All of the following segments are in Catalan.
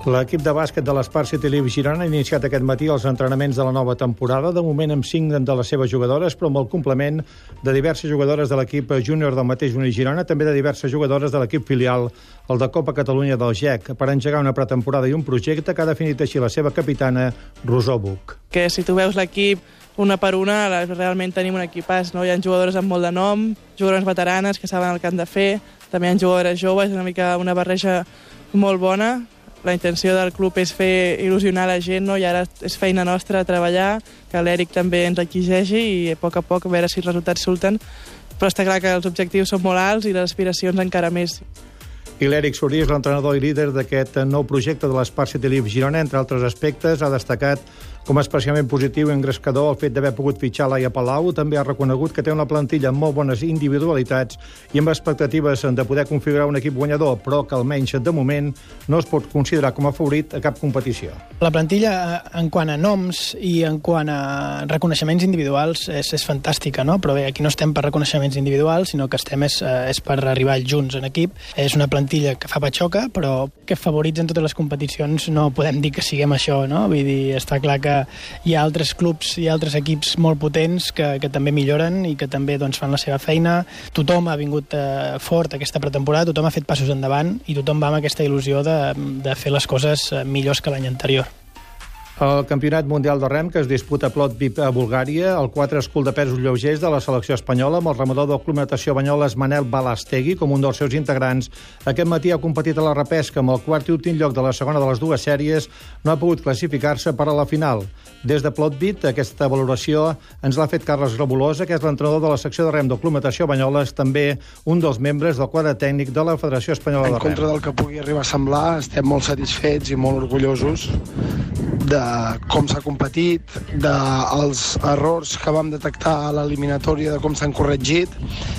L'equip de bàsquet de l'Espart City Leaf Girona ha iniciat aquest matí els entrenaments de la nova temporada, de moment amb 5 de les seves jugadores, però amb el complement de diverses jugadores de l'equip júnior del mateix Uni Girona, també de diverses jugadores de l'equip filial, el de Copa Catalunya del GEC, per engegar una pretemporada i un projecte que ha definit així la seva capitana, Rosó Buch. Que si tu veus l'equip una per una, realment tenim un equipàs, no? Hi ha jugadores amb molt de nom, jugadores veteranes que saben el que han de fer, també hi ha jugadores joves, una mica una barreja molt bona. La intenció del club és fer il·lusionar la gent, no? I ara és feina nostra treballar, que l'Eric també ens exigeixi i a poc veure si els resultats surten. Però està clar que els objectius són molt alts i les aspiracions encara més. I l'Eric Sorí és l'entrenador i líder d'aquest nou projecte de l'Espart City Leaf Girona. Entre altres aspectes, ha destacat com a especialment positiu i engrescador el fet d'haver pogut fitxar Laia Palau. També ha reconegut que té una plantilla amb molt bones individualitats i amb expectatives de poder configurar un equip guanyador, però que almenys de moment no es pot considerar com a favorit a cap competició. La plantilla, en quant a noms i en quant a reconeixements individuals, és fantàstica, no? Però bé, aquí no estem per reconeixements individuals, sinó que estem és per arribar junts en equip. És una plantilla que fa patxoca, però que favorits en totes les competicions no podem dir que siguem això, no? Vull dir, està clar que hi ha altres clubs i altres equips molt potents que també milloren i que també fan la seva feina. Tothom ha vingut fort aquesta pretemporada, tothom ha fet passos endavant i tothom va amb aquesta il·lusió de fer les coses millors que l'any anterior. El Campionat Mundial de Rem, que es disputa a Plovdiv, a Bulgària, el 4 escul de pesos lleugers de la selecció espanyola, amb el remador del Club Natació Banyoles Manel Balastegui com un dels seus integrants. Aquest matí ha competit a la repesca amb el quart i últim lloc de la segona de les dues sèries. No ha pogut classificar-se per a la final. Des de Plovdiv, aquesta valoració ens l'ha fet Carles Grabolosa, que és l'entrenador de la secció de rem del Club Natació Banyoles, també un dels membres del quadre tècnic de la Federació Espanyola de Rem. En contra del que pugui arribar a semblar, estem molt satisfets i molt orgullosos de com s'ha competit, dels errors que vam detectar a l'eliminatòria, de com s'han corregit.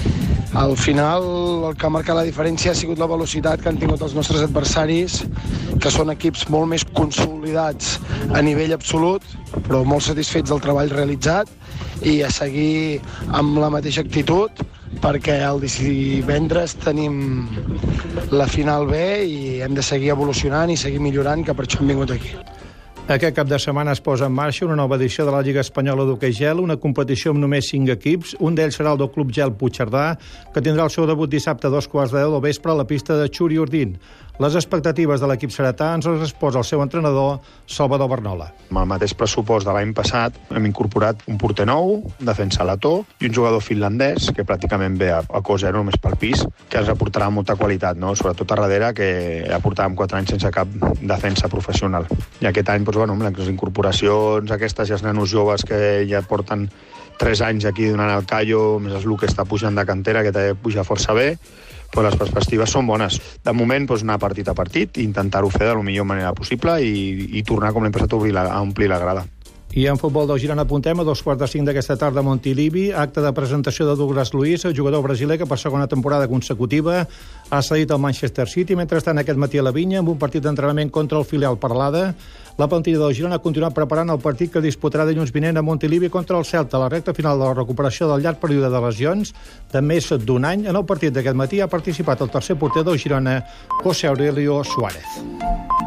Al final, el que ha marcat la diferència ha sigut la velocitat que han tingut els nostres adversaris, que són equips molt més consolidats a nivell absolut, però molt satisfets del treball realitzat i a seguir amb la mateixa actitud, perquè el divendres tenim la final B i hem de seguir evolucionant i seguir millorant, que per això hem vingut aquí. Aquest cap de setmana es posa en marxa una nova edició de la Lliga Espanyola d'Hoquei Gel, una competició amb només 5 equips. Un d'ells serà el del Club Gel Puigcerdà, que tindrà el seu debut dissabte a 2:15 del vespre a la pista de Xuri Urdin. Les expectatives de l'equip seretà ens les exposa el seu entrenador, Salvador Bernola. Amb el mateix pressupost de l'any passat hem incorporat un porter nou, un defensa letó i un jugador finlandès que pràcticament ve a cost zero només pel pis, que ens aportarà molta qualitat, no? Sobretot a darrere, que ja portàvem 4 anys sense cap defensa professional. I aquest any, amb les incorporacions aquestes i els nanos joves que ja porten 3 anys aquí donant el callo, més el Luke està pujant de cantera, que també puja força bé, però les perspectives són bones. De moment, anar partit a partit i intentar-ho fer de la millor manera possible i tornar, com l'hem passat, a omplir la grada. I en futbol del Girona apuntem a 4:45 d'aquesta tarda a Montilivi, acte de presentació de Douglas Luiz, el jugador brasiler que per segona temporada consecutiva ha cedit al Manchester City. Mentrestant, aquest matí a la Vinya, amb un partit d'entrenament contra el filial Peralada, la plantilla del Girona ha continuat preparant el partit que disputarà dilluns vinent a Montilivi contra el Celta, a la recta final de la recuperació del llarg període de lesions de més d'un any. En el partit d'aquest matí ha participat el tercer porter del Girona, José Aurelio Suárez.